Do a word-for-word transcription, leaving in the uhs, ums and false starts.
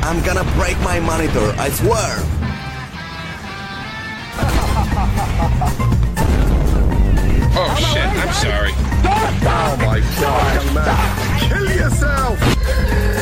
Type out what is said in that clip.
I'm gonna break my monitor, I swear! Oh shit, I'm sorry. Oh my god, young man! Kill yourself!